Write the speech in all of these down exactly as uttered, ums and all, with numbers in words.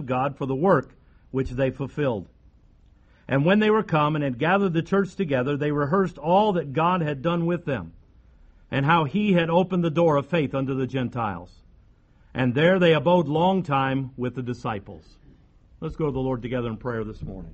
God for the work which they fulfilled. And when they were come and had gathered the church together, they rehearsed all that God had done with them, and how he had opened the door of faith unto the Gentiles. And there they abode long time with the disciples. Let's go to the Lord together in prayer this morning.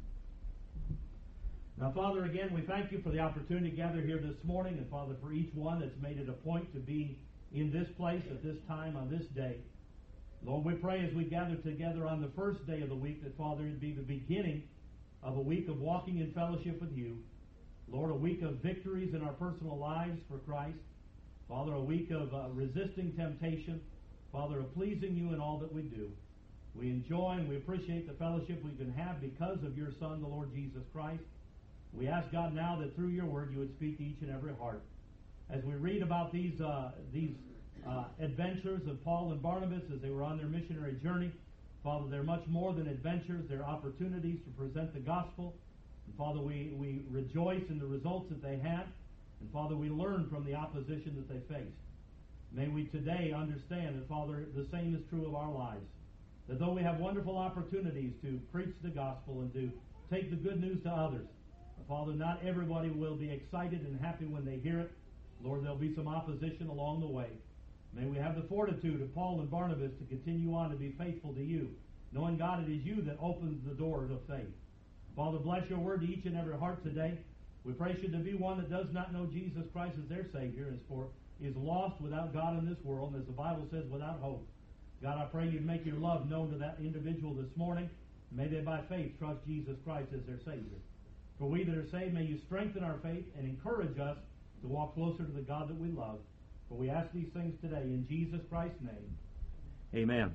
Now, Father, again, we thank you for the opportunity to gather here this morning, and Father, for each one that's made it a point to be in this place at this time on this day. Lord, we pray as we gather together on the first day of the week that, Father, it'd be the beginning of a week of walking in fellowship with you. Lord, a week of victories in our personal lives for Christ. Father, a week of uh, resisting temptation. Father, of pleasing you in all that we do. We enjoy and we appreciate the fellowship we can have because of your Son, the Lord Jesus Christ. We ask, God, now that through your word you would speak to each and every heart. As we read about these uh, these uh, adventures of Paul and Barnabas as they were on their missionary journey, Father, they're much more than adventures. They're opportunities to present the gospel. And Father, we, we rejoice in the results that they had. And Father, we learn from the opposition that they faced. May we today understand that, Father, the same is true of our lives. That though we have wonderful opportunities to preach the gospel and to take the good news to others, Father, not everybody will be excited and happy when they hear it. Lord, there'll be some opposition along the way. May we have the fortitude of Paul and Barnabas to continue on to be faithful to you, knowing, God, it is you that opens the doors of faith. Father, bless your word to each and every heart today. We pray should there be one that does not know Jesus Christ as their Savior, is for is lost without God in this world, and as the Bible says, without hope. God, I pray you'd make your love known to that individual this morning. May they by faith trust Jesus Christ as their Savior. For we that are saved, may you strengthen our faith and encourage us to walk closer to the God that we love. For we ask these things today in Jesus Christ's name. Amen.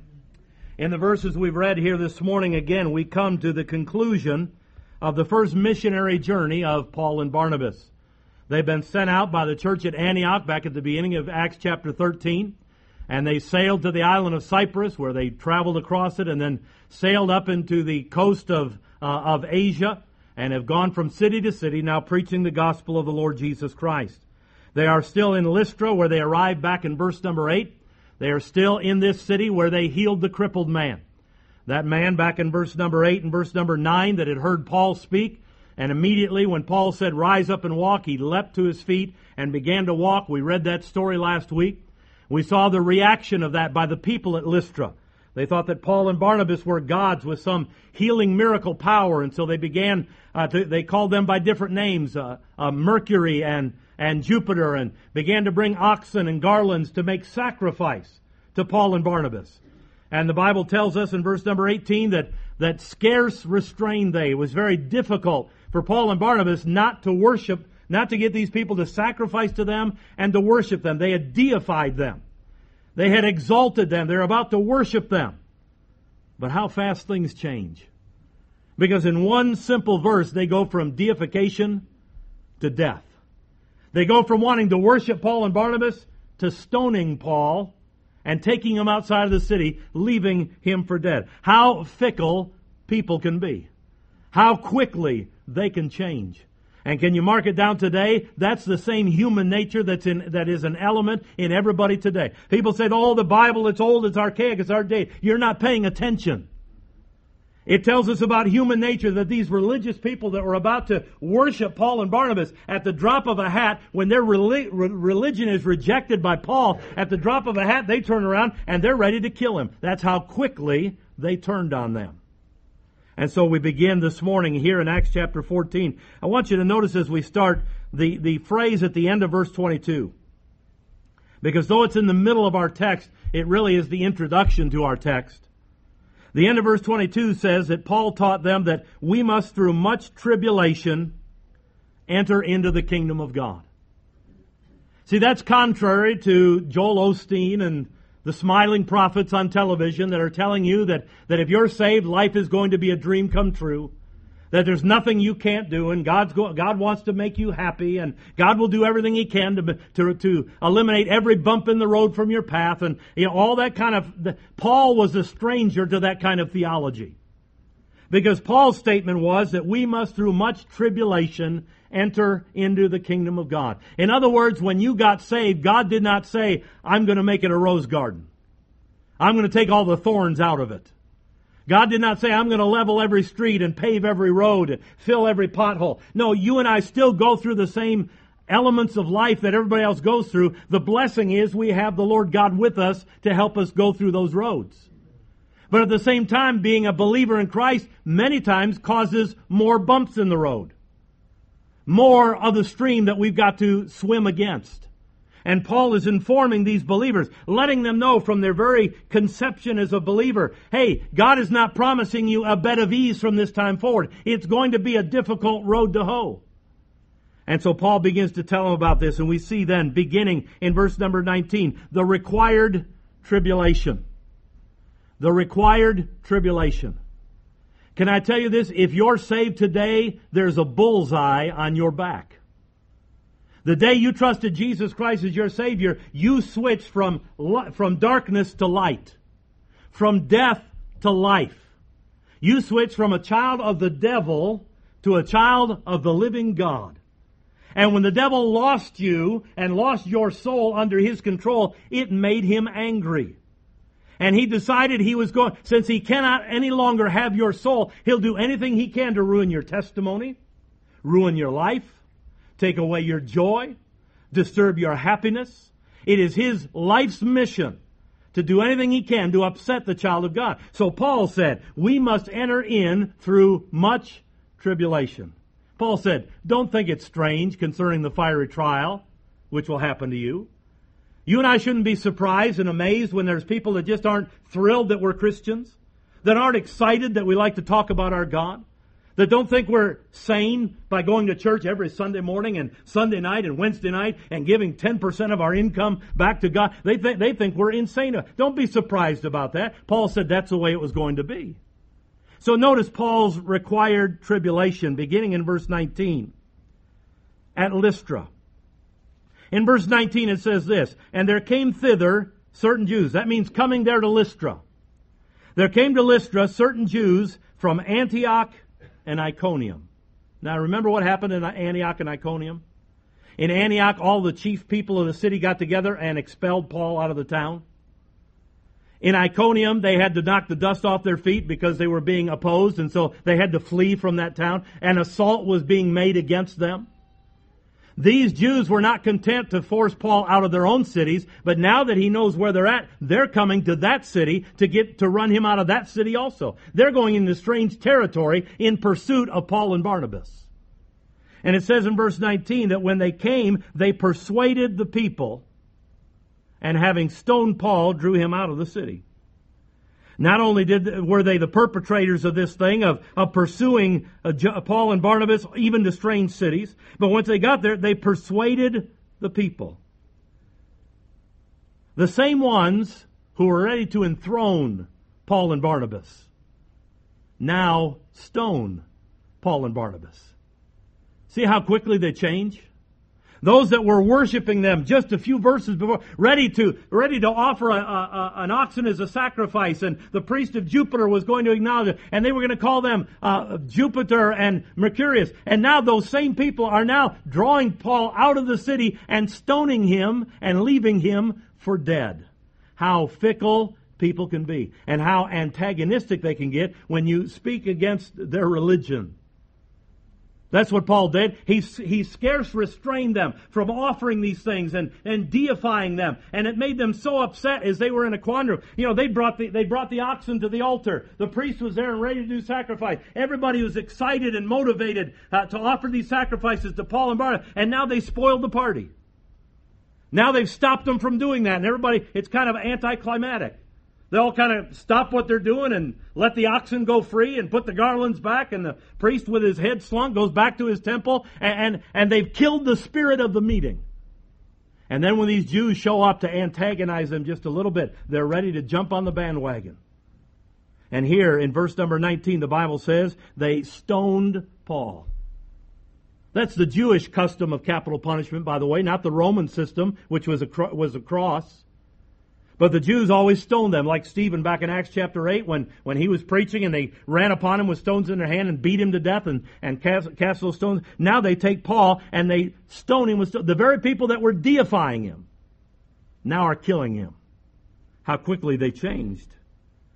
In the verses we've read here this morning, again, we come to the conclusion of the first missionary journey of Paul and Barnabas. They've been sent out by the church at Antioch back at the beginning of Acts chapter thirteen. And they sailed to the island of Cyprus, where they traveled across it and then sailed up into the coast of, uh, of Asia, and have gone from city to city, now preaching the gospel of the Lord Jesus Christ. They are still in Lystra, where they arrived back in verse number eight. They are still in this city where they healed the crippled man. That man back in verse number eight and verse number nine that had heard Paul speak, and immediately when Paul said, "Rise up and walk," he leapt to his feet and began to walk. We read that story last week. We saw the reaction of that by the people at Lystra. They thought that Paul and Barnabas were gods with some healing miracle power, and so they began, uh, to, they called them by different names, uh, uh, Mercury and, and Jupiter, and began to bring oxen and garlands to make sacrifice to Paul and Barnabas. And the Bible tells us in verse number eighteen that, that scarce restrained they. It was very difficult for Paul and Barnabas not to worship, not to get these people to sacrifice to them and to worship them. They had deified them. They had exalted them. They're about to worship them. But how fast things change. Because in one simple verse, they go from deification to death. They go from wanting to worship Paul and Barnabas to stoning Paul and taking him outside of the city, leaving him for dead. How fickle people can be. How quickly they can change. And can you mark it down today? That's the same human nature that's in, that is an element in everybody today. People say, "Oh, the Bible, it's old, it's archaic, it's outdated." You're not paying attention. It tells us about human nature that these religious people that were about to worship Paul and Barnabas, at the drop of a hat, when their relig- religion is rejected by Paul, at the drop of a hat, they turn around and they're ready to kill him. That's how quickly they turned on them. And so we begin this morning here in Acts chapter fourteen. I want you to notice as we start the, the phrase at the end of verse twenty-two. Because though it's in the middle of our text, it really is the introduction to our text. The end of verse twenty-two says that Paul taught them that we must through much tribulation enter into the kingdom of God. See, that's contrary to Joel Osteen and the smiling prophets on television that are telling you that, that if you're saved, life is going to be a dream come true. That there's nothing you can't do, and God's go, God wants to make you happy, and God will do everything He can to, to, to eliminate every bump in the road from your path, and you know, all that kind of... The, Paul was a stranger to that kind of theology. Because Paul's statement was that we must through much tribulation enter into the kingdom of God. In other words, when you got saved, God did not say, "I'm going to make it a rose garden. I'm going to take all the thorns out of it." God did not say, I'm going to level every street and pave every road and fill every pothole. No, you and I still go through the same elements of life that everybody else goes through. The blessing is we have the Lord God with us to help us go through those roads. But at the same time, being a believer in Christ many times causes more bumps in the road. More of the stream that we've got to swim against. And Paul is informing these believers, letting them know from their very conception as a believer, hey, God is not promising you a bed of ease from this time forward. It's going to be a difficult road to hoe. And so Paul begins to tell them about this, and we see then, beginning in verse number nineteen, the required tribulation. The required tribulation. Can I tell you this? If you're saved today, there's a bullseye on your back. The day you trusted Jesus Christ as your Savior, you switched from, from darkness to light. From death to life. You switched from a child of the devil to a child of the living God. And when the devil lost you and lost your soul under his control, it made him angry. And he decided he was going, since he cannot any longer have your soul, he'll do anything he can to ruin your testimony, ruin your life, take away your joy, disturb your happiness. It is his life's mission to do anything he can to upset the child of God. So Paul said, we must enter in through much tribulation. Paul said, don't think it's strange concerning the fiery trial, which will happen to you. You and I shouldn't be surprised and amazed when there's people that just aren't thrilled that we're Christians, that aren't excited that we like to talk about our God, that don't think we're sane by going to church every Sunday morning and Sunday night and Wednesday night and giving ten percent of our income back to God. They think, they think we're insane. Don't be surprised about that. Paul said that's the way it was going to be. So notice Paul's required tribulation beginning in verse nineteen at Lystra. In verse nineteen it says this, and there came thither certain Jews. That means coming there to Lystra. There came to Lystra certain Jews from Antioch and Iconium. Now remember what happened in Antioch and Iconium? In Antioch, all the chief people of the city got together and expelled Paul out of the town. In Iconium, they had to knock the dust off their feet because they were being opposed, and so they had to flee from that town. An assault was being made against them. These Jews were not content to force Paul out of their own cities, but now that he knows where they're at, they're coming to that city to get to run him out of that city also. They're going into strange territory in pursuit of Paul and Barnabas. And it says in verse nineteen that when they came, they persuaded the people, and having stoned Paul, drew him out of the city. Not only did were they the perpetrators of this thing, of, of pursuing uh, Paul and Barnabas, even to strange cities, but once they got there, they persuaded the people. The same ones who were ready to enthrone Paul and Barnabas now stone Paul and Barnabas. See how quickly they change? Those that were worshiping them just a few verses before, ready to ready to offer a, a, a, an oxen as a sacrifice, and the priest of Jupiter was going to acknowledge it, and they were going to call them uh, Jupiter and Mercurius. And now those same people are now drawing Paul out of the city and stoning him and leaving him for dead. How fickle people can be, and how antagonistic they can get when you speak against their religion. That's what Paul did. He, he scarce restrained them from offering these things and, and deifying them. And it made them so upset as they were in a quandary. You know, they brought the, they brought the oxen to the altar. The priest was there and ready to do sacrifice. Everybody was excited and motivated uh, to offer these sacrifices to Paul and Barnabas. And now they spoiled the party. Now they've stopped them from doing that. And everybody, it's kind of anticlimactic. They all kind of stop what they're doing and let the oxen go free and put the garlands back, and the priest with his head slung goes back to his temple, and, and, and they've killed the spirit of the meeting. And then when these Jews show up to antagonize them just a little bit, they're ready to jump on the bandwagon. And here in verse number nineteen, the Bible says, they stoned Paul. That's the Jewish custom of capital punishment, by the way, not the Roman system, which was a, was a cross. But the Jews always stoned them, like Stephen back in Acts chapter eight, when, when he was preaching and they ran upon him with stones in their hand and beat him to death and, and cast, cast those stones. Now they take Paul and they stone him with stones. The very people that were deifying him now are killing him. How quickly they changed.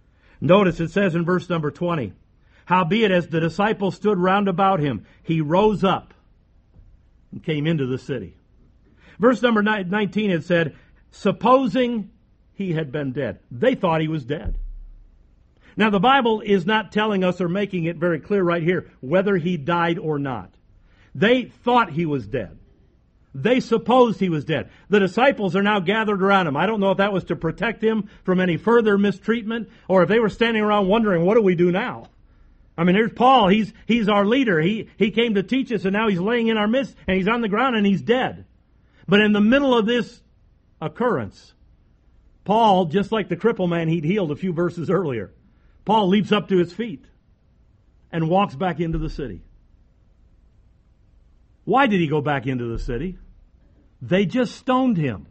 Notice it says in verse number twenty, howbeit as the disciples stood round about him, he rose up and came into the city. Verse number nineteen, it said, supposing he had been dead. They thought he was dead. Now the Bible is not telling us or making it very clear right here whether he died or not. They thought he was dead. They supposed he was dead. The disciples are now gathered around him. I don't know if that was to protect him from any further mistreatment or if they were standing around wondering, what do we do now? I mean, here's Paul. He's, he's our leader. He, he came to teach us and now he's laying in our midst and he's on the ground and he's dead. But in the middle of this occurrence, Paul, just like the cripple man he'd healed a few verses earlier, Paul leaps up to his feet and walks back into the city. Why did he go back into the city? They just stoned him.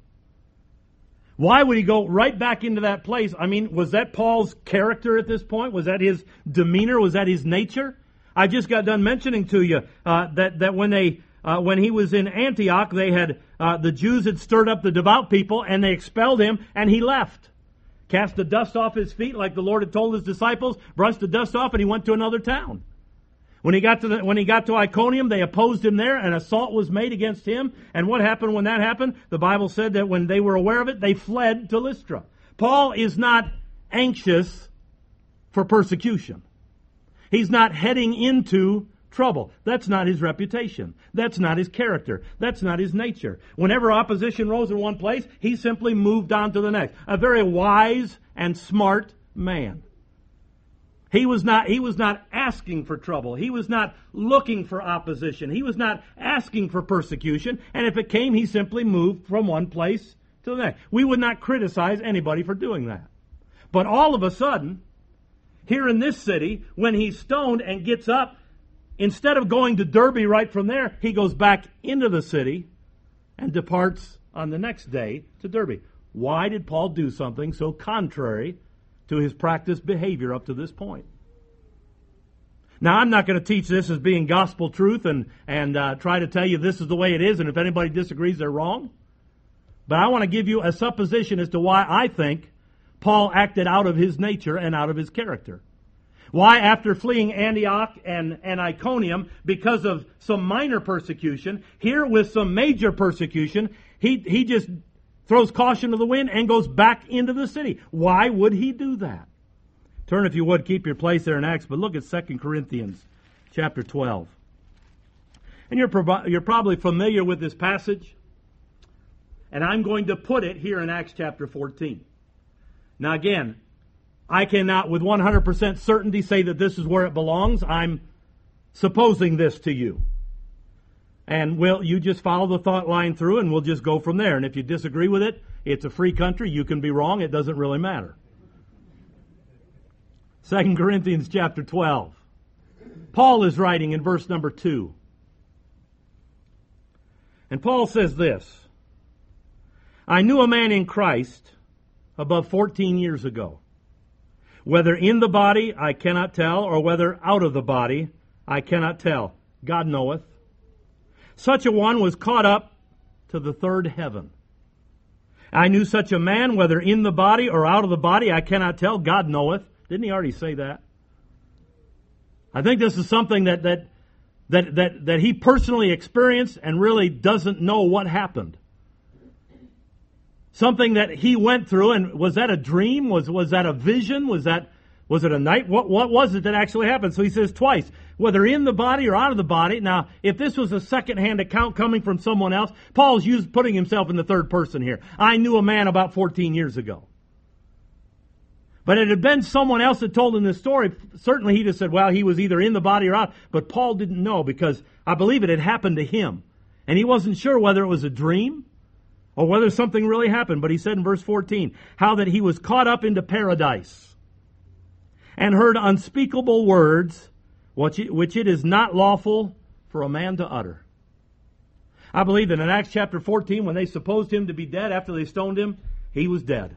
Why would he go right back into that place? I mean, was that Paul's character at this point? Was that his demeanor? Was that his nature? I just got done mentioning to you uh, that that when they uh, when he was in Antioch, they had uh, the Jews had stirred up the devout people and they expelled him, and he left. Cast the dust off his feet like the Lord had told his disciples, brushed the dust off, and he went to another town. When he got to the, when he got to Iconium, they opposed him there, and assault was made against him. And what happened when that happened? The Bible said that when they were aware of it, they fled to Lystra. Paul is not anxious for persecution. He's not heading into trouble. That's not his reputation. That's not his character. That's not his nature. Whenever opposition rose in one place, he simply moved on to the next. A very wise and smart man. He was not, he was not asking for trouble. He was not looking for opposition. He was not asking for persecution. And if it came, he simply moved from one place to the next. We would not criticize anybody for doing that. But all of a sudden, here in this city, when he's stoned and gets up, instead of going to Derbe right from there, he goes back into the city and departs on the next day to Derbe. Why did Paul do something so contrary to his practiced behavior up to this point? Now, I'm not going to teach this as being gospel truth and, and uh, try to tell you this is the way it is, and if anybody disagrees, they're wrong. But I want to give you a supposition as to why I think Paul acted out of his nature and out of his character. Why, after fleeing Antioch and, and Iconium because of some minor persecution, here with some major persecution, he, he just throws caution to the wind and goes back into the city. Why would he do that? Turn, if you would, keep your place there in Acts, but look at Second Corinthians chapter twelve. And you're, prob- you're probably familiar with this passage, and I'm going to put it here in Acts chapter fourteen. Now again, I cannot with one hundred percent certainty say that this is where it belongs. I'm supposing this to you. And we'll, you just follow the thought line through and we'll just go from there. And if you disagree with it, it's a free country. You can be wrong. It doesn't really matter. Second Corinthians chapter twelve. Paul is writing in verse number two. And Paul says this: I knew a man in Christ above fourteen years ago. Whether in the body, I cannot tell, or whether out of the body, I cannot tell. God knoweth. Such a one was caught up to the third heaven. I knew such a man, whether in the body or out of the body, I cannot tell. God knoweth. Didn't he already say that? I think this is something that that that that, that he personally experienced and really doesn't know what happened. Something that he went through, and was that a dream? Was was that a vision? Was that was it a night? What what was it that actually happened? So he says twice, whether in the body or out of the body. Now, if this was a second-hand account coming from someone else, Paul's used putting himself in the third person here. I knew a man about fourteen years ago. But it had been someone else that told him this story. Certainly he'd have said, well, he was either in the body or out. But Paul didn't know, because I believe it had happened to him. And he wasn't sure whether it was a dream or whether something really happened. But he said in verse fourteen, how that he was caught up into paradise and heard unspeakable words, which it is not lawful for a man to utter. I believe that in Acts chapter fourteen, when they supposed him to be dead after they stoned him, he was dead.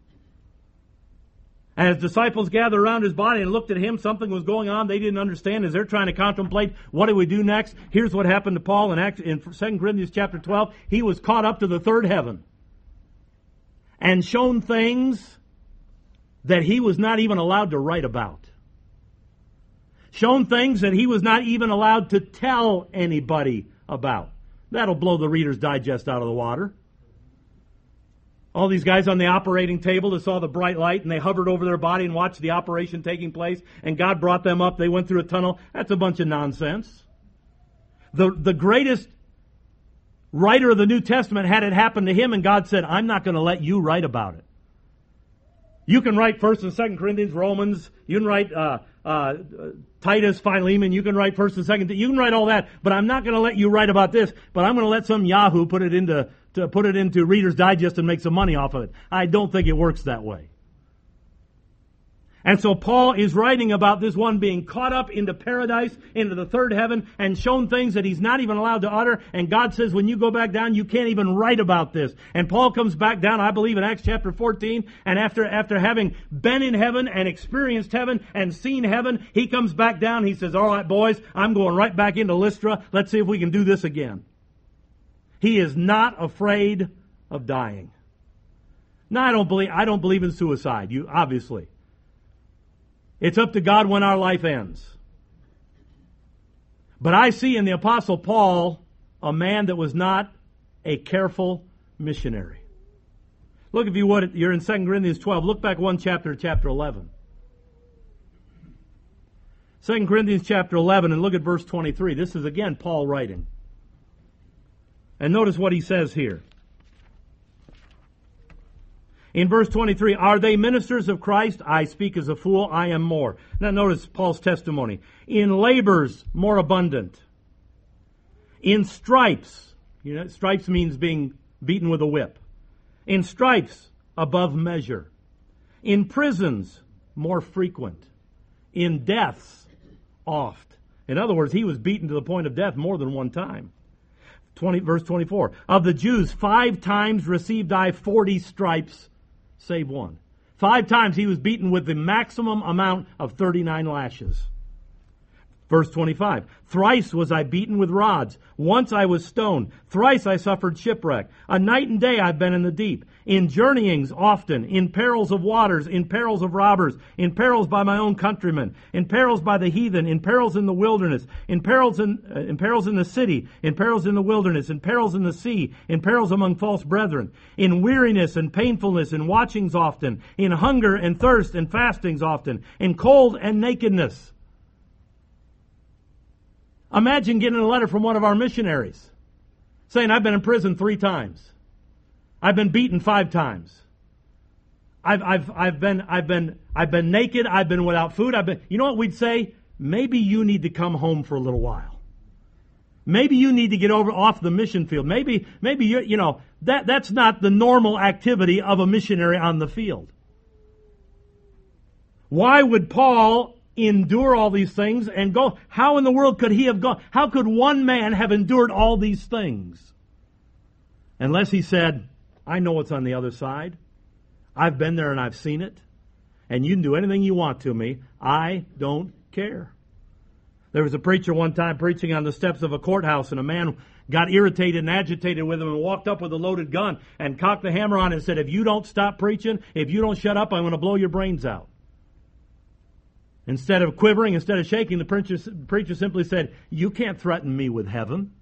And as disciples gathered around his body and looked at him, something was going on they didn't understand as they're trying to contemplate, what do we do next? Here's what happened to Paul in, Acts, in Second Corinthians chapter twelve. He was caught up to the third heaven and shown things that he was not even allowed to write about. Shown things that he was not even allowed to tell anybody about. That'll blow the Reader's Digest out of the water. All these guys on the operating table that saw the bright light and they hovered over their body and watched the operation taking place and God brought them up, they went through a tunnel. That's a bunch of nonsense. The, the greatest writer of the New Testament had it happen to him and God said, I'm not going to let you write about it. You can write First and Second Corinthians, Romans. You can write uh, uh, Titus, Philemon. You can write First and Second. You can write all that, but I'm not going to let you write about this. But I'm going to let some Yahoo put it into to put it into Reader's Digest and make some money off of it. I don't think it works that way. And so Paul is writing about this one being caught up into paradise, into the third heaven, and shown things that he's not even allowed to utter. And God says, when you go back down, you can't even write about this. And Paul comes back down, I believe, in Acts chapter fourteen. And after, after having been in heaven and experienced heaven and seen heaven, he comes back down. He says, all right, boys, I'm going right back into Lystra. Let's see if we can do this again. He is not afraid of dying. Now, I don't believe, I don't believe in suicide. You, obviously. It's up to God when our life ends. But I see in the Apostle Paul a man that was not a careful missionary. Look, if you would, you're in Second Corinthians twelve. Look back one chapter to chapter eleven. Second Corinthians chapter eleven, and look at verse twenty-three. This is again Paul writing. And notice what he says here. In verse twenty-three, are they ministers of Christ? I speak as a fool, I am more. Now notice Paul's testimony. In labors more abundant. In stripes, you know, stripes means being beaten with a whip. In stripes, above measure. In prisons, more frequent. In deaths, oft. In other words, he was beaten to the point of death more than one time. twenty, verse twenty-four, of the Jews, five times received I forty stripes, save one. Five times he was beaten with the maximum amount of thirty-nine lashes. Verse twenty-five, thrice was I beaten with rods. Once I was stoned. Thrice I suffered shipwreck. A night and day I've been in the deep. In journeyings often. In perils of waters. In perils of robbers. In perils by my own countrymen. In perils by the heathen. In perils in the wilderness. In perils in, uh, in perils in the city. In perils in the wilderness. In perils in the sea. In perils among false brethren. In weariness and painfulness. In watchings often. In hunger and thirst and fastings often. In cold and nakedness. Imagine getting a letter from one of our missionaries saying, I've been in prison three times. I've been beaten five times. I've, I've, I've been, I've been, I've been naked. I've been without food. I've been, you know what we'd say? Maybe you need to come home for a little while. Maybe you need to get over off the mission field. Maybe, maybe you, you know, that, that's not the normal activity of a missionary on the field. Why would Paul endure all these things and go? How in the world could he have gone? How could one man have endured all these things? Unless he said, I know what's on the other side. I've been there and I've seen it. And you can do anything you want to me. I don't care. There was a preacher one time preaching on the steps of a courthouse, and a man got irritated and agitated with him and walked up with a loaded gun and cocked the hammer on it and said, if you don't stop preaching, if you don't shut up, I'm going to blow your brains out. Instead of quivering, instead of shaking, the preacher, preacher simply said, you can't threaten me with heaven.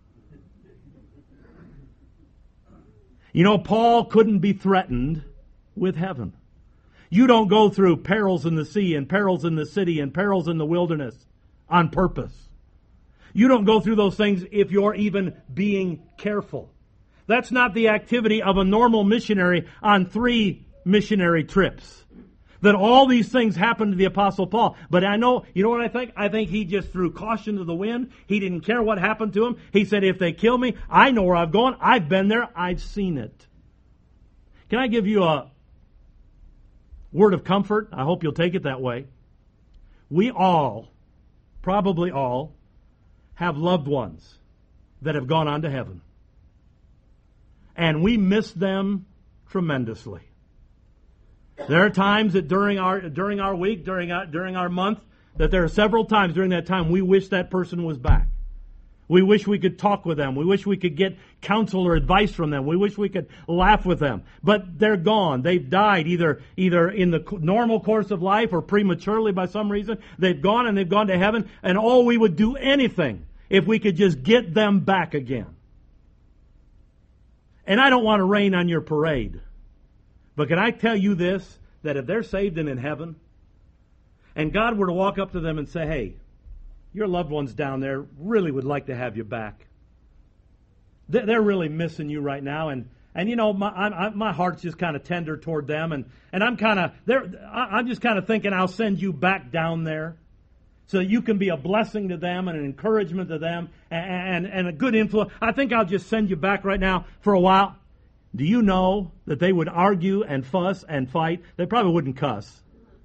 You know, Paul couldn't be threatened with heaven. You don't go through perils in the sea and perils in the city and perils in the wilderness on purpose. You don't go through those things if you're even being careful. That's not the activity of a normal missionary on three missionary trips. That all these things happened to the Apostle Paul. But I know, you know what I think? I think he just threw caution to the wind. He didn't care what happened to him. He said, if they kill me, I know where I've gone. I've been there. I've seen it. Can I give you a word of comfort? I hope you'll take it that way. We all, probably all, have loved ones that have gone on to heaven. And we miss them tremendously. There are times that during our during our week, during our, during our month, that there are several times during that time we wish that person was back. We wish we could talk with them. We wish we could get counsel or advice from them. We wish we could laugh with them. But they're gone. They've died either, either in the normal course of life or prematurely by some reason. They've gone and they've gone to heaven. And oh, we would do anything if we could just get them back again. And I don't want to rain on your parade. But can I tell you this, that if they're saved and in heaven, and God were to walk up to them and say, hey, your loved ones down there really would like to have you back. They're really missing you right now, and and you know my I, my heart's just kind of tender toward them, and and I'm kind of there. I'm just kind of thinking I'll send you back down there, so that you can be a blessing to them and an encouragement to them, and and, and a good influence. I think I'll just send you back right now for a while. Do you know that they would argue and fuss and fight? They probably wouldn't cuss.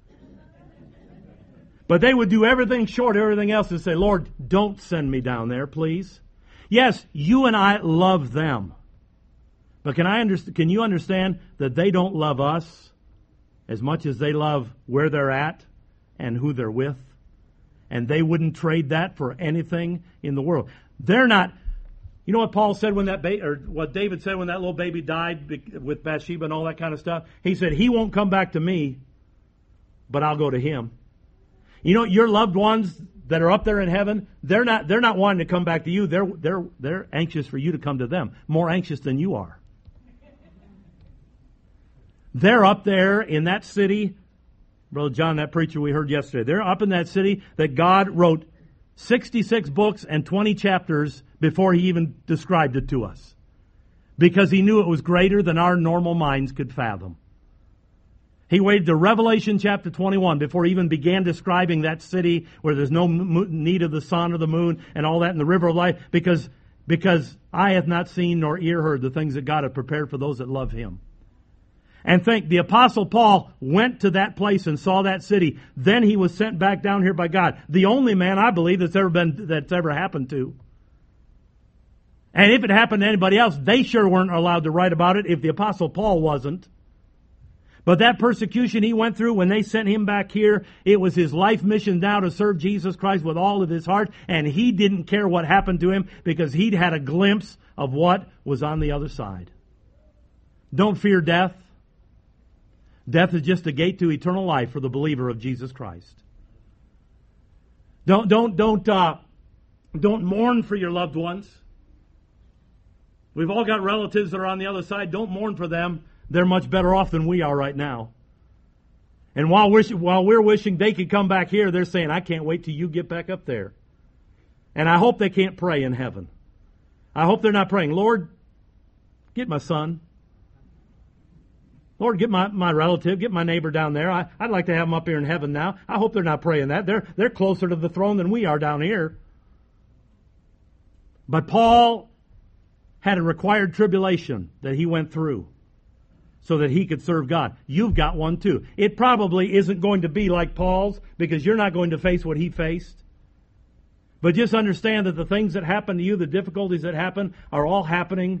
But they would do everything short of everything else and say, Lord, don't send me down there, please. Yes, you and I love them. But can I understand, can you understand that they don't love us as much as they love where they're at and who they're with? And they wouldn't trade that for anything in the world. They're not, you know what Paul said when that baby, or what David said when that little baby died with Bathsheba and all that kind of stuff? He said, he won't come back to me, but I'll go to him. You know, your loved ones that are up there in heaven, they're not they're not wanting to come back to you. They're they're they're anxious for you to come to them. More anxious than you are. They're up there in that city. Brother John, that preacher we heard yesterday, they're up in that city that God wrote sixty-six books and twenty chapters before he even described it to us. Because he knew it was greater than our normal minds could fathom. He waited to Revelation chapter twenty-one before he even began describing that city where there's no need of the sun or the moon and all that in the river of life, because, because eye hath not seen nor ear heard the things that God hath prepared for those that love him. And think, the Apostle Paul went to that place and saw that city. Then he was sent back down here by God. The only man, I believe, that's ever been, that's ever happened to. And if it happened to anybody else, they sure weren't allowed to write about it if the Apostle Paul wasn't. But that persecution he went through when they sent him back here, it was his life mission now to serve Jesus Christ with all of his heart. And he didn't care what happened to him because he'd had a glimpse of what was on the other side. Don't fear death. Death is just a gate to eternal life for the believer of Jesus Christ. Don't, don't, don't, uh, don't mourn for your loved ones. We've all got relatives that are on the other side. Don't mourn for them. They're much better off than we are right now. And while we're, while we're wishing they could come back here, they're saying, I can't wait till you get back up there. And I hope they can't pray in heaven. I hope they're not praying, Lord, get my son. Lord, get my, my relative, get my neighbor down there. I, I'd like to have them up here in heaven now. I hope they're not praying that. They're, they're closer to the throne than we are down here. But Paul had a required tribulation that he went through so that he could serve God. You've got one too. It probably isn't going to be like Paul's because you're not going to face what he faced. But just understand that the things that happen to you, the difficulties that happen, are all happening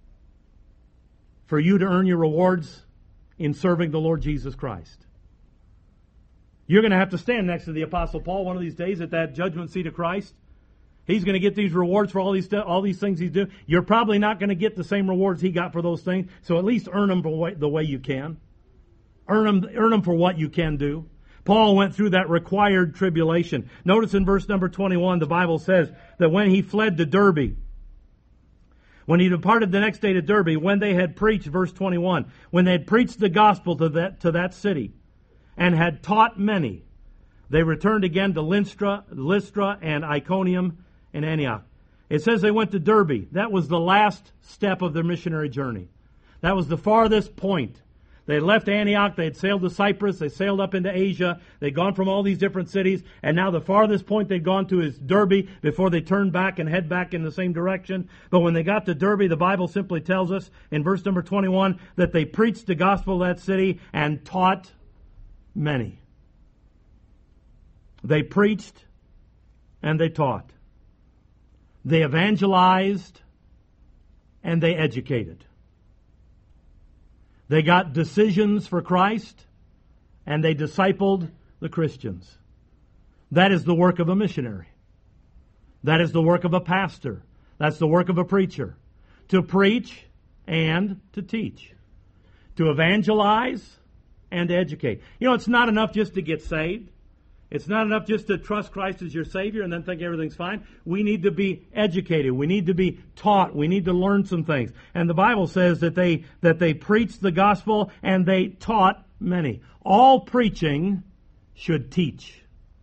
for you to earn your rewards in serving the Lord Jesus Christ. You're going to have to stand next to the Apostle Paul one of these days at that judgment seat of Christ. He's going to get these rewards for all these all these things he's doing. You're probably not going to get the same rewards he got for those things, so at least earn them the way you can. Earn them, earn them for what you can do. Paul went through that required tribulation. Notice in verse number twenty-one, the Bible says that when he fled to Derbe, when he departed the next day to Derbe, when they had preached, verse twenty-one, when they had preached the gospel to that, to that city and had taught many, they returned again to Lystra, Lystra and Iconium and Antioch. It says they went to Derbe. That was the last step of their missionary journey. That was the farthest point. They had left Antioch, they had sailed to Cyprus, they sailed up into Asia, they'd gone from all these different cities, and now the farthest point they'd gone to is Derbe before they turned back and head back in the same direction. But when they got to Derbe, the Bible simply tells us in verse number twenty-one that they preached the gospel of that city and taught many. They preached and they taught. They evangelized and they educated. They got decisions for Christ, and they discipled the Christians. That is the work of a missionary. That is the work of a pastor. That's the work of a preacher. To preach and to teach. To evangelize and to educate. You know, it's not enough just to get saved. It's not enough just to trust Christ as your Savior and then think everything's fine. We need to be educated. We need to be taught. We need to learn some things. And the Bible says that they that they preached the gospel and they taught many. All preaching should teach.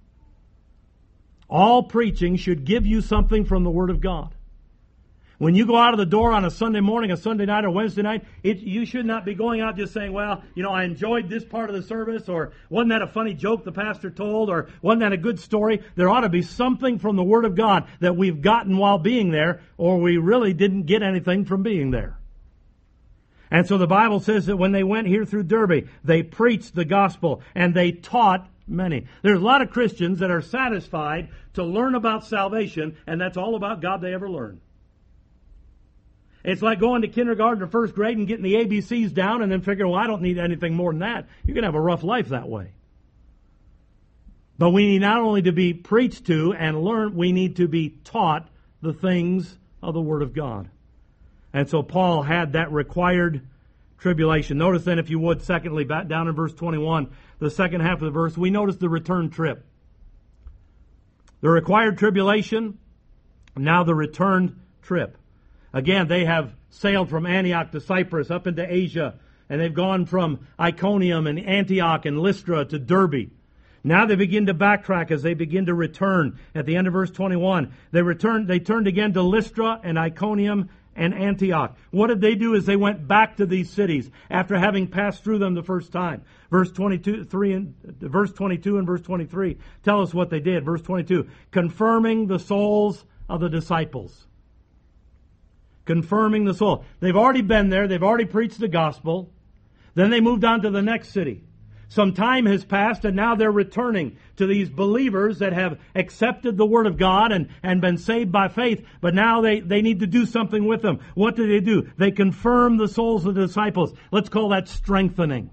All preaching should give you something from the Word of God. When you go out of the door on a Sunday morning, a Sunday night, or Wednesday night, it, you should not be going out just saying, well, you know, I enjoyed this part of the service, or wasn't that a funny joke the pastor told, or wasn't that a good story? There ought to be something from the Word of God that we've gotten while being there, or we really didn't get anything from being there. And so the Bible says that when they went here through Derbe, they preached the gospel, and they taught many. There's a lot of Christians that are satisfied to learn about salvation, and that's all about God they ever learn. It's like going to kindergarten or first grade and getting the A B Cs down and then figuring, well, I don't need anything more than that. You're going to have a rough life that way. But we need not only to be preached to and learn, we need to be taught the things of the Word of God. And so Paul had that required tribulation. Notice then, if you would, secondly, back down in verse twenty-one, the second half of the verse, we notice the return trip. The required tribulation, now the return trip. Again, they have sailed from Antioch to Cyprus up into Asia, and they've gone from Iconium and Antioch and Lystra to Derbe. Now they begin to backtrack as they begin to return. At the end of verse twenty-one, they returned, they turned again to Lystra and Iconium and Antioch. What did they do? Is they went back to these cities after having passed through them the first time. Verse twenty-two, three and verse twenty-two and verse twenty-three tell us what they did. Verse twenty-two, confirming the souls of the disciples. Confirming the soul. They've already been there. They've already preached the gospel. Then they moved on to the next city. Some time has passed, and now they're returning to these believers that have accepted the Word of God and, and been saved by faith, but now they, they need to do something with them. What do they do? They confirm the souls of the disciples. Let's call that strengthening.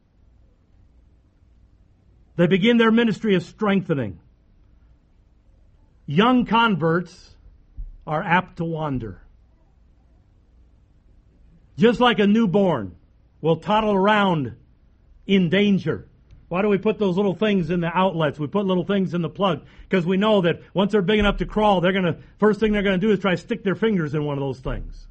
They begin their ministry of strengthening. Young converts are apt to wander. Just like a newborn will toddle around in danger. Why do we put those little things in the outlets? We put little things in the plug because we know that once they're big enough to crawl, they're going to first thing they're going to do is try to stick their fingers in one of those things.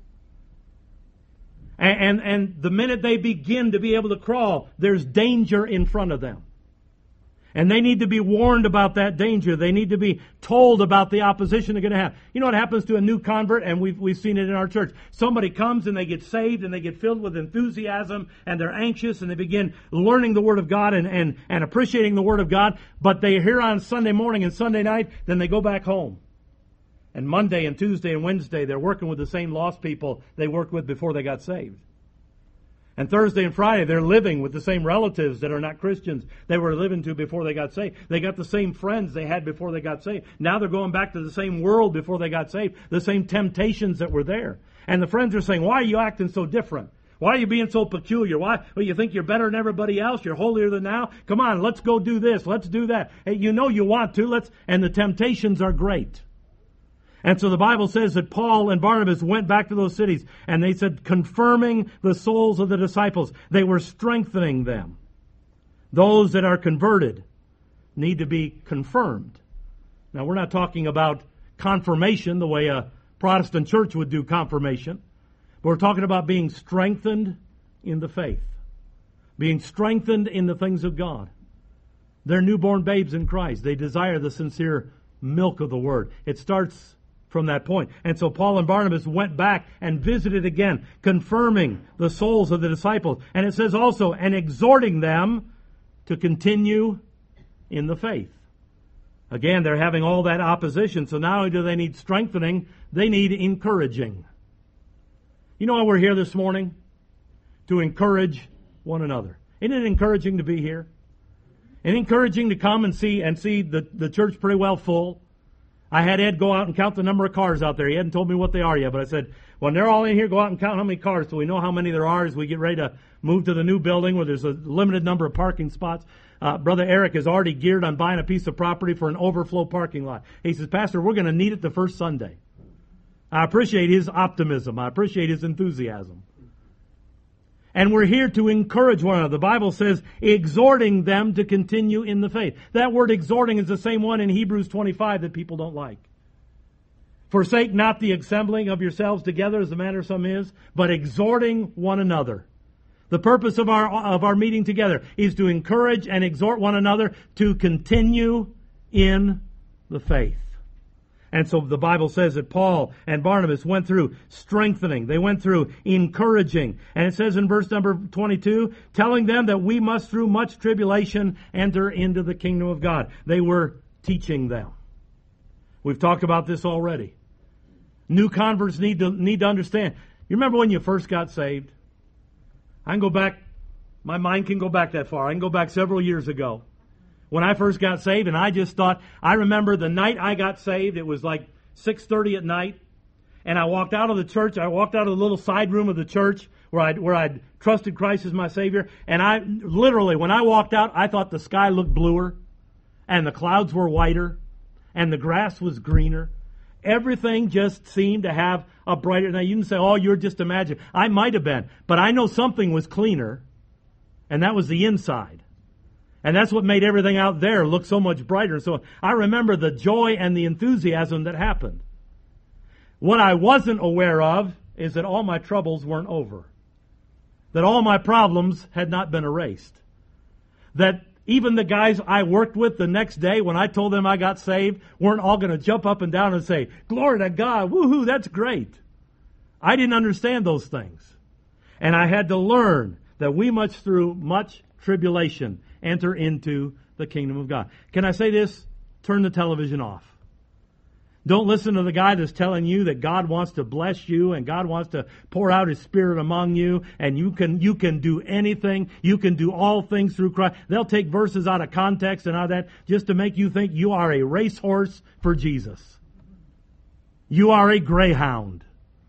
And, and and the minute they begin to be able to crawl, there's danger in front of them. And they need to be warned about that danger. They need to be told about the opposition they're going to have. You know what happens to a new convert? And we've, we've seen it in our church. Somebody comes and they get saved and they get filled with enthusiasm and they're anxious and they begin learning the Word of God and, and, and appreciating the Word of God. But they hear on Sunday morning and Sunday night, then they go back home. And Monday and Tuesday and Wednesday, they're working with the same lost people they worked with before they got saved. And Thursday and Friday, they're living with the same relatives that are not Christians they were living to before they got saved. They got the same friends they had before they got saved. Now they're going back to the same world before they got saved, the same temptations that were there. And the friends are saying, why are you acting so different? Why are you being so peculiar? Why? Well, you think you're better than everybody else? You're holier than thou? Come on, let's go do this. Let's do that. Hey, you know you want to. Let's. And the temptations are great. And so the Bible says that Paul and Barnabas went back to those cities and they said, confirming the souls of the disciples. They were strengthening them. Those that are converted need to be confirmed. Now, we're not talking about confirmation the way a Protestant church would do confirmation. But we're talking about being strengthened in the faith. Being strengthened in the things of God. They're newborn babes in Christ. They desire the sincere milk of the Word. It starts from that point. And so Paul and Barnabas went back and visited again, confirming the souls of the disciples. And it says also, and exhorting them to continue in the faith. Again, they're having all that opposition. So not only do they need strengthening, they need encouraging. You know why we're here this morning? To encourage one another. Isn't it encouraging to be here? And encouraging to come and see and see the, the church pretty well full. I had Ed go out and count the number of cars out there. He hadn't told me what they are yet, but I said, when they're all in here, go out and count how many cars so we know how many there are as we get ready to move to the new building where there's a limited number of parking spots. uh, Brother Eric is already geared on buying a piece of property for an overflow parking lot. He says, Pastor, we're going to need it the first Sunday. I appreciate his optimism. I appreciate his enthusiasm. And we're here to encourage one another. The Bible says, exhorting them to continue in the faith. That word exhorting is the same one in Hebrews twenty-five that people don't like. Forsake not the assembling of yourselves together, as the manner of some is, but exhorting one another. The purpose of our, of our meeting together is to encourage and exhort one another to continue in the faith. And so the Bible says that Paul and Barnabas went through strengthening. They went through encouraging. And it says in verse number twenty-two, telling them that we must through much tribulation enter into the kingdom of God. They were teaching them. We've talked about this already. New converts need to, need to understand. You remember when you first got saved? I can go back, my mind can go back that far. I can go back several years ago. When I first got saved, and I just thought, I remember the night I got saved, it was like six thirty at night, and I walked out of the church, I walked out of the little side room of the church where I'd, where I'd trusted Christ as my Savior, and I, literally, when I walked out, I thought the sky looked bluer, and the clouds were whiter, and the grass was greener. Everything just seemed to have a brighter, now you can say, oh, you're just imagining. I might have been, but I know something was cleaner, and that was the inside. And that's what made everything out there look so much brighter. So I remember the joy and the enthusiasm that happened. What I wasn't aware of is that all my troubles weren't over. That all my problems had not been erased. That even the guys I worked with the next day when I told them I got saved weren't all going to jump up and down and say, glory to God, woohoo, that's great. I didn't understand those things. And I had to learn that we must through much tribulation enter into the kingdom of God. Can I say this? Turn the television off. Don't listen to the guy that's telling you that God wants to bless you and God wants to pour out His Spirit among you and you can you can do anything. You can do all things through Christ. They'll take verses out of context and all that just to make you think you are a racehorse for Jesus. You are a greyhound.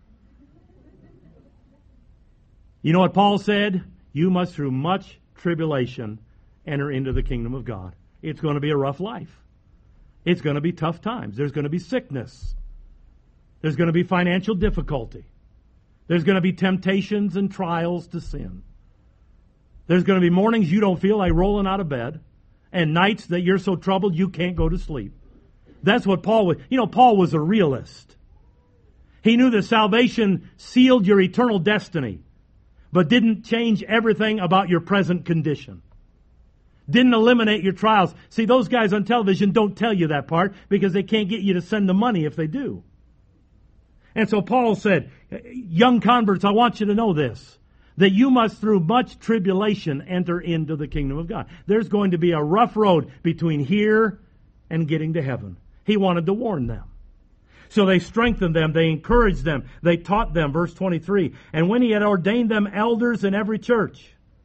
You know what Paul said? You must through much tribulation enter into the kingdom of God. It's going to be a rough life. It's going to be tough times. There's going to be sickness. There's going to be financial difficulty. There's going to be temptations and trials to sin. There's going to be mornings you don't feel like rolling out of bed and nights that you're so troubled you can't go to sleep. That's what Paul was. You know, Paul was a realist. He knew that salvation sealed your eternal destiny, but didn't change everything about your present condition. Didn't eliminate your trials. See, those guys on television don't tell you that part because they can't get you to send the money if they do. And so Paul said, young converts, I want you to know this, that you must through much tribulation enter into the kingdom of God. There's going to be a rough road between here and getting to heaven. He wanted to warn them. So they strengthened them, they encouraged them, they taught them, verse twenty-three. And when he had ordained them elders in every church,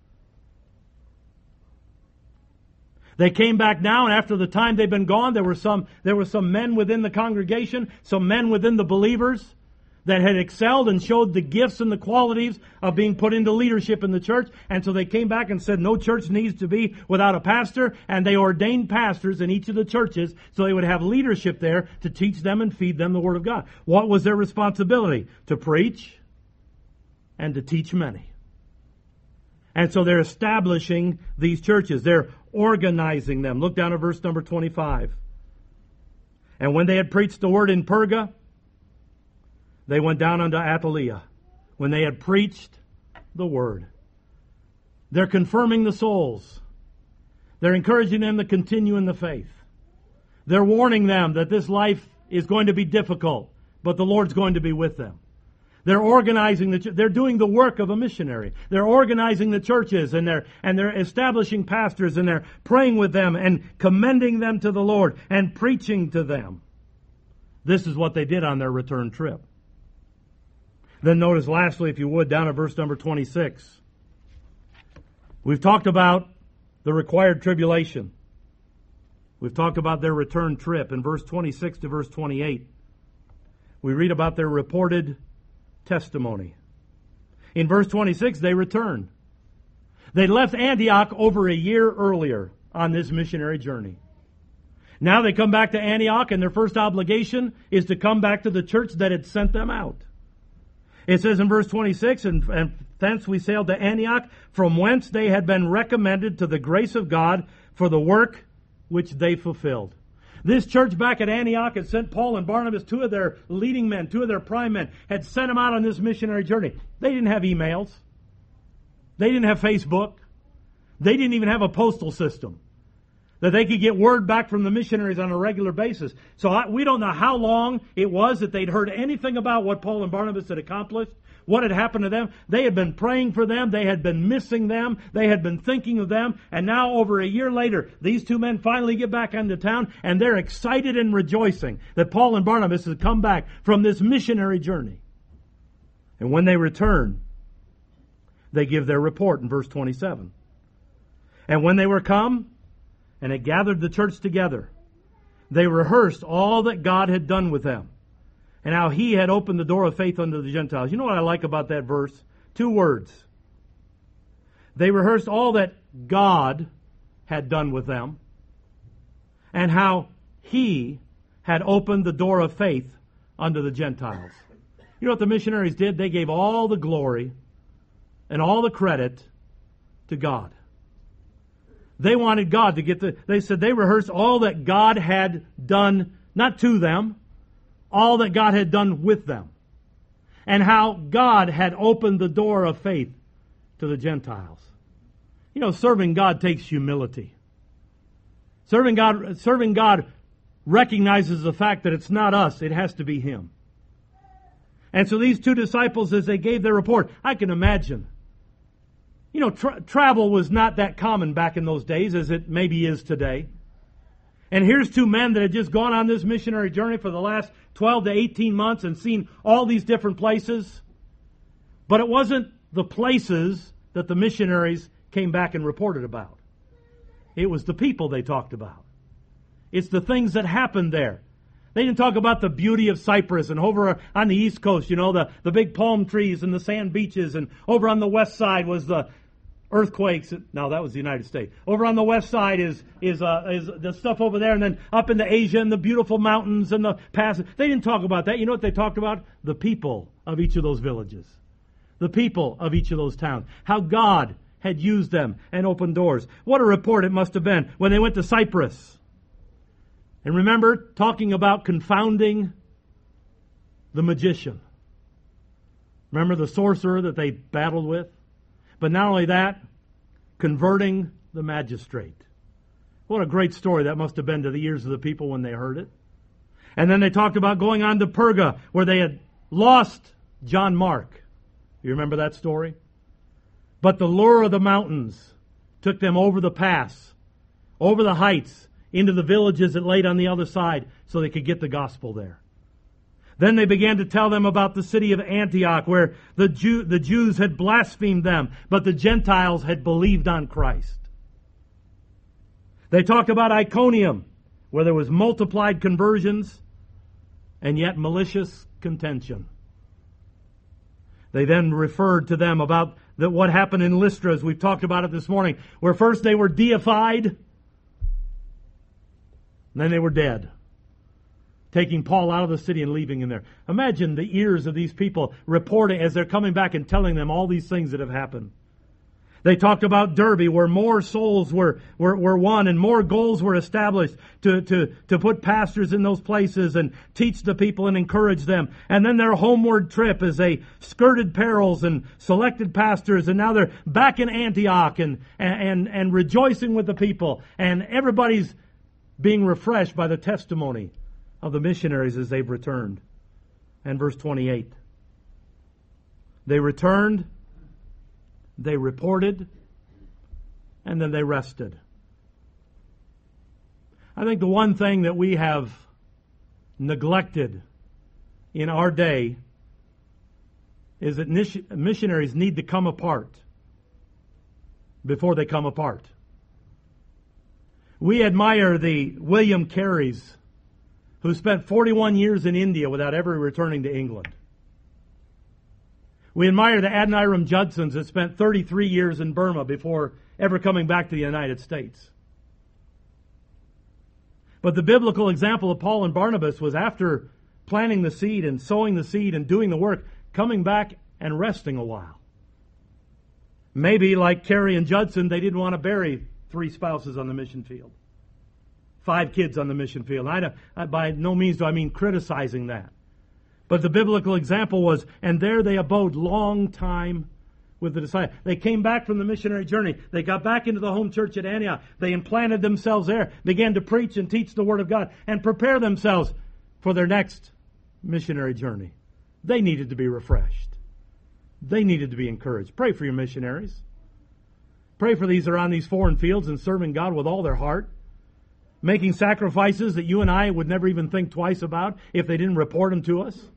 they came back now, and after the time they'd been gone, there were some there were some men within the congregation, some men within the believers that had excelled and showed the gifts and the qualities of being put into leadership in the church. And so they came back and said no church needs to be without a pastor, and they ordained pastors in each of the churches so they would have leadership there to teach them and feed them the Word of God. What was their responsibility? To preach and to teach many. And so they're establishing these churches. They're organizing them. Look down at verse number twenty-five. And when they had preached the word in Perga, they went down unto Attalia. When they had preached the word. They're confirming the souls. They're encouraging them to continue in the faith. They're warning them that this life is going to be difficult, but the Lord's going to be with them. They're organizing the, they're doing the work of a missionary. They're organizing the churches and they're, and they're establishing pastors and they're praying with them and commending them to the Lord and preaching to them. This is what they did on their return trip. Then notice lastly, if you would, down at verse number twenty-six. We've talked about the required tribulation. We've talked about their return trip. In verse twenty-six to verse twenty-eight, we read about their reported testimony. In verse twenty-six, they returned. They left Antioch over a year earlier. on this missionary journey. Now they come back to Antioch, and their first obligation is to come back to the church that had sent them out. It says in verse twenty-six, and, and thence we sailed to Antioch, from whence they had been recommended to the grace of God for the work which they fulfilled. This church back at Antioch had sent Paul and Barnabas, two of their leading men, two of their prime men, had sent them out on this missionary journey. They didn't have emails. They didn't have Facebook. They didn't even have a postal system that they could get word back from the missionaries on a regular basis. So I, we don't know how long it was that they'd heard anything about what Paul and Barnabas had accomplished, what had happened to them. They had been praying for them. They had been missing them. They had been thinking of them. And now over a year later, these two men finally get back into town, and they're excited and rejoicing that Paul and Barnabas had come back from this missionary journey. And when they return, they give their report in verse twenty-seven. And when they were come, and had gathered the church together, they rehearsed all that God had done with them, and how He had opened the door of faith unto the Gentiles. You know what I like about that verse? Two words. They rehearsed all that God had done with them, and how He had opened the door of faith unto the Gentiles. You know what the missionaries did? They gave all the glory and all the credit to God. They wanted God to get the, they said they rehearsed all that God had done, not to them, all that God had done with them. And how God had opened the door of faith to the Gentiles. You know, serving God takes humility. Serving God, serving God recognizes the fact that it's not us, it has to be Him. And so these two disciples, as they gave their report, I can imagine. You know, tra- travel was not that common back in those days as it maybe is today. And here's two men that had just gone on this missionary journey for the last twelve to eighteen months and seen all these different places. But it wasn't the places that the missionaries came back and reported about. It was the people they talked about. It's the things that happened there. They didn't talk about the beauty of Cyprus and over on the East Coast, you know, the, the big palm trees and the sand beaches, and over on the west side was the earthquakes. No, that was the United States. Over on the west side is is uh, is the stuff over there, and then up into Asia and the beautiful mountains and the passes. They didn't talk about that. You know what they talked about? The people of each of those villages. The people of each of those towns. How God had used them and opened doors. What a report it must have been when they went to Cyprus. And remember, talking about confounding the magician. Remember the sorcerer that they battled with? But not only that, converting the magistrate. What a great story that must have been to the ears of the people when they heard it. And then they talked about going on to Perga, where they had lost John Mark. You remember that story? But the lure of the mountains took them over the pass, over the heights, into the villages that laid on the other side so they could get the gospel there. Then they began to tell them about the city of Antioch, where the Jew, the Jews had blasphemed them, but the Gentiles had believed on Christ. They talked about Iconium, where there was multiplied conversions and yet malicious contention. They then referred to them about the, what happened in Lystra, as we've talked about it this morning, where first they were deified, and then they were dead. Taking Paul out of the city and leaving him there. Imagine the ears of these people reporting as they're coming back and telling them all these things that have happened. They talked about Derbe, where more souls were, were, were won and more goals were established to, to, to put pastors in those places and teach the people and encourage them. And then their homeward trip as they skirted perils and selected pastors, and now they're back in Antioch and, and, and rejoicing with the people. And everybody's being refreshed by the testimony of the missionaries as they've returned. And verse twenty-eight. They returned, they reported, and then they rested. I think the one thing that we have neglected in our day is that missionaries need to come apart before they come apart. We admire the William Careys, who spent forty-one years in India without ever returning to England. We admire the Adoniram Judsons that spent thirty-three years in Burma before ever coming back to the United States. But the biblical example of Paul and Barnabas was after planting the seed and sowing the seed and doing the work, coming back and resting a while. Maybe like Carrie and Judson, they didn't want to bury three spouses on the mission field, five kids on the mission field. I, I, by no means do I mean criticizing that. But the biblical example was, and there they abode long time with the disciples. They came back from the missionary journey. They got back into the home church at Antioch. They implanted themselves there, began to preach and teach the Word of God, and prepare themselves for their next missionary journey. They needed to be refreshed. They needed to be encouraged. Pray for your missionaries. Pray for these that are on these foreign fields and serving God with all their heart, making sacrifices that you and I would never even think twice about if they didn't report them to us.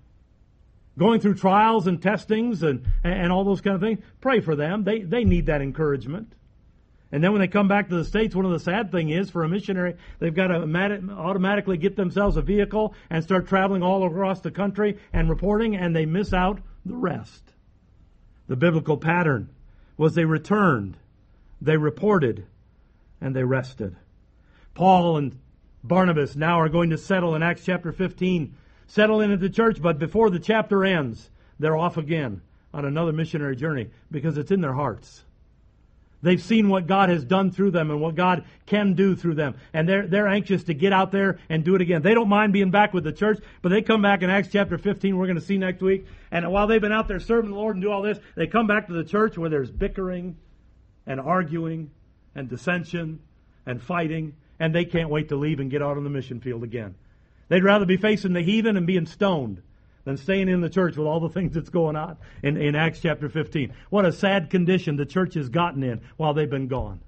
Going through trials and testings and, and all those kind of things. Pray for them. They, they need that encouragement. And then when they come back to the States, one of the sad things is for a missionary, they've got to automatically get themselves a vehicle and start traveling all across the country and reporting, and they miss out the rest. The biblical pattern was they returned, they reported, and they rested. Paul and Barnabas now are going to settle in Acts chapter fifteen, settle into the church, but before the chapter ends, they're off again on another missionary journey because it's in their hearts. They've seen what God has done through them and what God can do through them. And they're, they're anxious to get out there and do it again. They don't mind being back with the church, but they come back in Acts chapter fifteen, we're going to see next week. And while they've been out there serving the Lord and do all this, they come back to the church where there's bickering and arguing and dissension and fighting. And they can't wait to leave and get out on the mission field again. They'd rather be facing the heathen and being stoned than staying in the church with all the things that's going on in, in Acts chapter fifteen. What a sad condition the church has gotten in while they've been gone.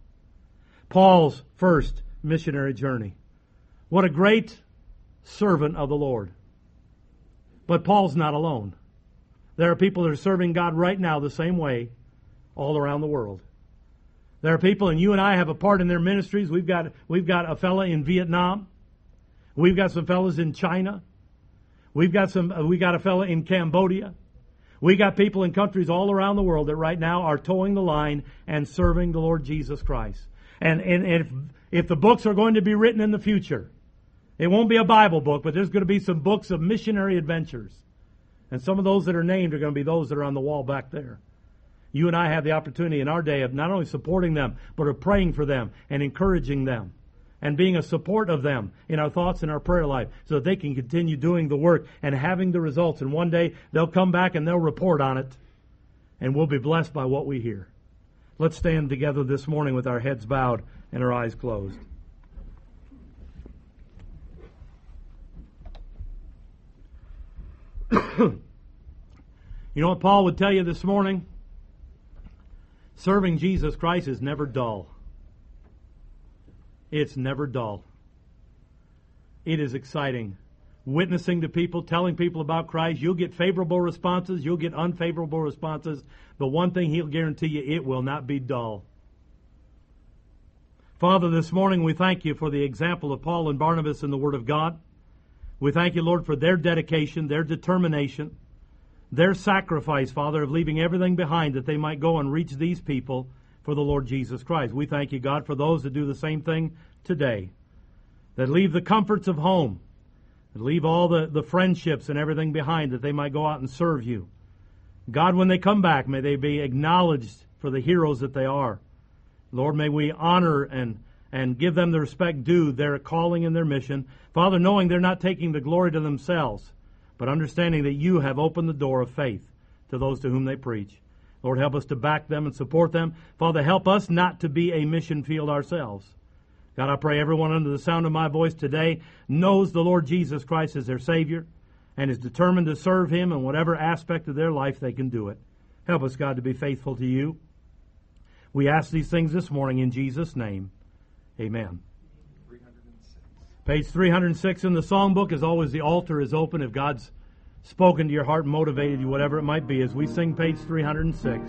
Paul's first missionary journey. What a great servant of the Lord. But Paul's not alone. There are people that are serving God right now the same way all around the world. There are people, and you and I have a part in their ministries. We've got, we've got a fella in Vietnam. We've got some fellas in China. We've got some. Uh, we got a fella in Cambodia. We got people in countries all around the world that right now are towing the line and serving the Lord Jesus Christ. And, and, and if, if the books are going to be written in the future, it won't be a Bible book, but there's going to be some books of missionary adventures. And some of those that are named are going to be those that are on the wall back there. You and I have the opportunity in our day of not only supporting them, but of praying for them and encouraging them and being a support of them in our thoughts and our prayer life so that they can continue doing the work and having the results. And one day they'll come back and they'll report on it, and we'll be blessed by what we hear. Let's stand together this morning with our heads bowed and our eyes closed. You know what Paul would tell you this morning? Serving Jesus Christ is never dull. It's never dull. It is exciting. Witnessing to people, telling people about Christ. You'll get favorable responses. You'll get unfavorable responses. But one thing he'll guarantee you, it will not be dull. Father, this morning we thank you for the example of Paul and Barnabas in the Word of God. We thank you, Lord, for their dedication, their determination, their sacrifice, Father, of leaving everything behind that they might go and reach these people for the Lord Jesus Christ. We thank you, God, for those that do the same thing today, that leave the comforts of home, that leave all the, the friendships and everything behind that they might go out and serve you. God, when they come back, may they be acknowledged for the heroes that they are. Lord, may we honor and, and give them the respect due their calling and their mission. Father, knowing they're not taking the glory to themselves, but understanding that you have opened the door of faith to those to whom they preach. Lord, help us to back them and support them. Father, help us not to be a mission field ourselves. God, I pray everyone under the sound of my voice today knows the Lord Jesus Christ as their Savior and is determined to serve Him in whatever aspect of their life they can do it. Help us, God, to be faithful to you. We ask these things this morning in Jesus' name. Amen. three oh six. Page three oh six in the songbook. As always, the altar is open if God's spoken to your heart, motivated you, whatever it might be, as we sing page three oh six.